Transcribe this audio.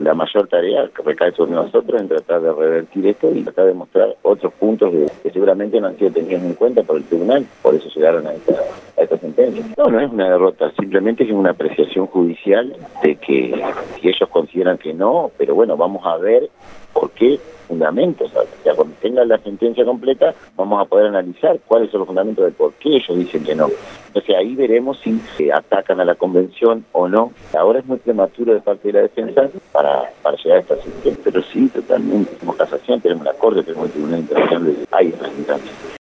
la mayor tarea que recae sobre nosotros en tratar de revertir esto y tratar de mostrar otros puntos que seguramente no han sido tenidos en cuenta por el tribunal, por eso llegaron a esta sentencia. No es una derrota, simplemente es una apreciación judicial de que si ellos consideran que no, pero bueno, vamos a ver por qué fundamentos. O sea, cuando tengan la sentencia completa, vamos a poder analizar cuáles son los fundamentos de por qué ellos dicen que no. Entonces ahí veremos si atacan a la convención o no. Ahora es muy prematuro de parte de la defensa para llegar a esta sentencia, pero sí, totalmente. Tenemos casación, tenemos la Corte, tenemos el Tribunal Internacional, hay otras instancias.